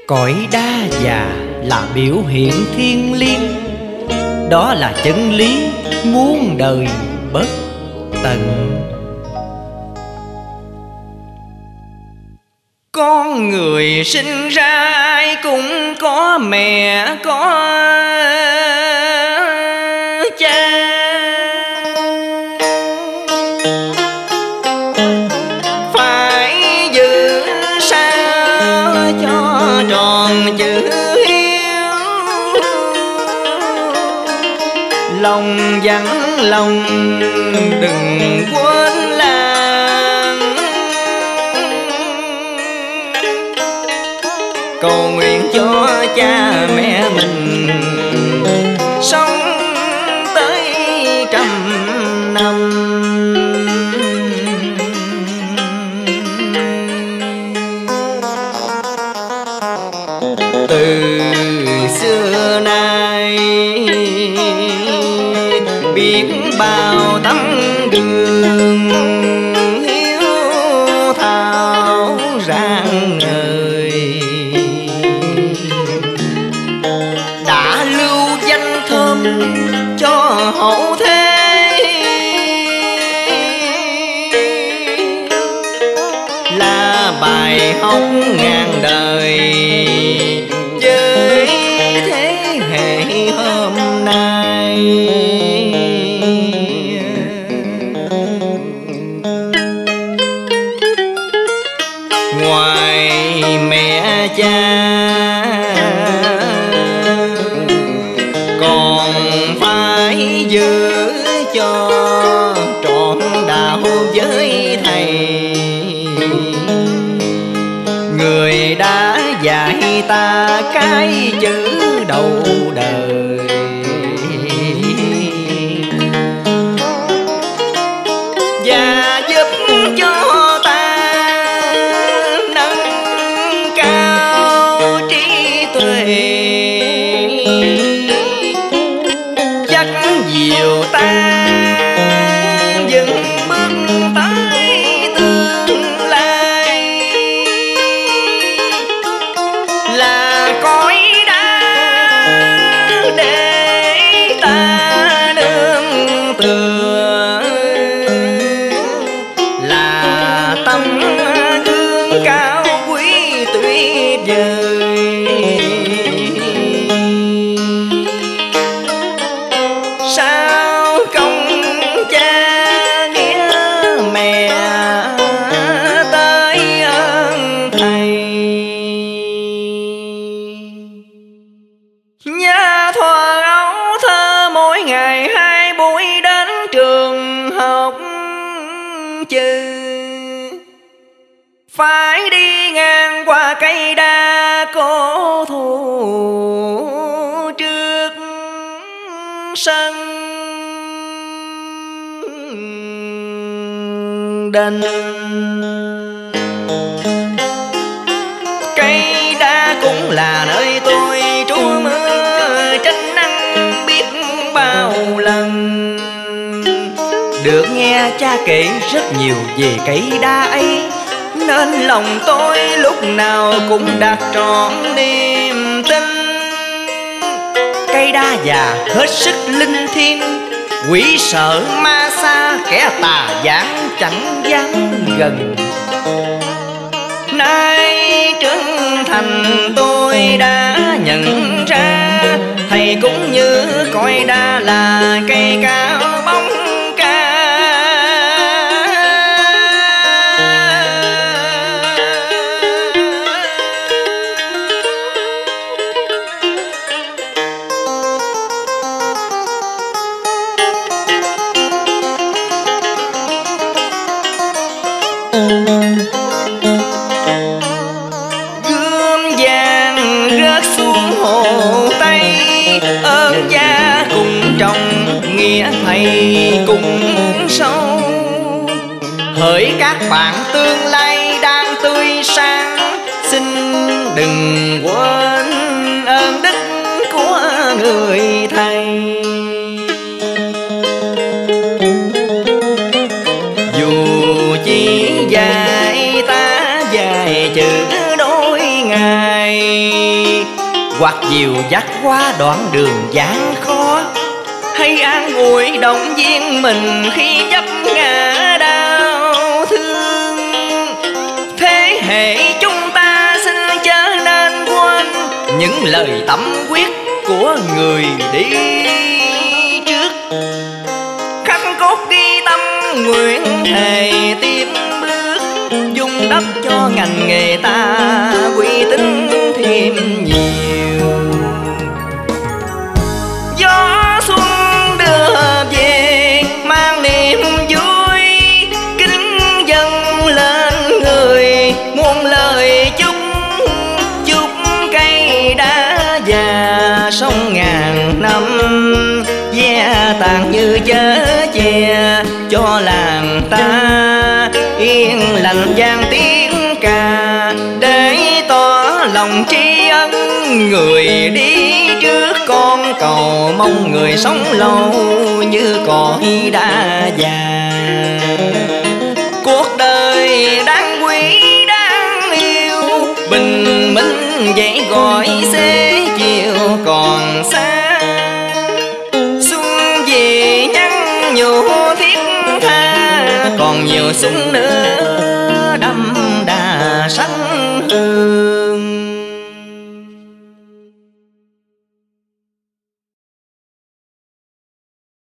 Cõi đa già là biểu hiện thiêng liêng, đó là chân lý muôn đời bất tận. Con người sinh ra ai cũng có mẹ có cha, phải giữ sao cho tròn chữ hiếu, lòng dặn lòng đừng quên làng. Cầu nguyện cho cha mẹ mình sống tới 100 năm. Từ xưa nay biết bao tấm gương hiếu thảo rạng ngời, đã lưu danh thơm cho hậu thế, là bài học ngàn đời với thế hệ hôm nay. Ngoài mẹ cha còn phải giữ cho trọn đạo với thầy, người đã dạy ta cái chữ đầu đời, và giúp cho ta nâng cao trí tuệ, dắt dìu ta dừng bước tới tương lai, là cõi đá để ta nương tựa, là tấm gương cao quý tuyệt vời. Sao công cha nghĩa mẹ tới ơn thầy, nhớ thuở ấu thơ mỗi ngày 2 buổi đến trường học chữ, phải đi ngang qua cây đa cổ thụ trước sân đền. Cây đa cũng là nơi tôi trú mưa tránh nắng biết bao lần, được nghe cha kể rất nhiều về cây đa ấy, nên lòng tôi lúc nào cũng đặt trọn niềm tin. Cây đa già hết sức linh thiêng, quỷ sợ ma xa kẻ tà gián chẳng dám gần. Nay trưởng thành tôi đã nhận ra, thầy cũng như coi đa là cây cao bóng ca. Gươm vàng rớt xuống hồ Tây, ơn cha cùng chồng nghĩa thầy cùng sâu. Hỡi các bạn tương lai đang tươi sáng, xin đừng quên ơn đức của người thầy. Dù chỉ dạy ta vài chữ đôi ngày, ngày, hoặc dìu dắt qua đoạn đường gian khó, hay an ủi động viên mình khi chấp ngã đau thương. Thế hệ chúng ta xin chớ nên quên những lời tâm quyết của người đi trước, khắc cốt ghi tâm nguyện thề tiếp bước, dung đắp cho ngành nghề ta uy tín thêm nhiều. Gió xuân đưa về mang niềm vui, kính dâng lên người muôn lời chúc. Chúc cây đá già sống ngàn năm, ve tàn như chớ che cho làng ta yên lành vang tiếng ca, để tỏ lòng tri ân người đi trước. Con cầu mong người sống lâu như cõi đá già, cuộc đời đáng quý đáng yêu, bình minh dậy gọi xế chiều còn xa. Xuân về nhắn nhủ thiết tha, còn nhiều xuân nữa đậm đà sắc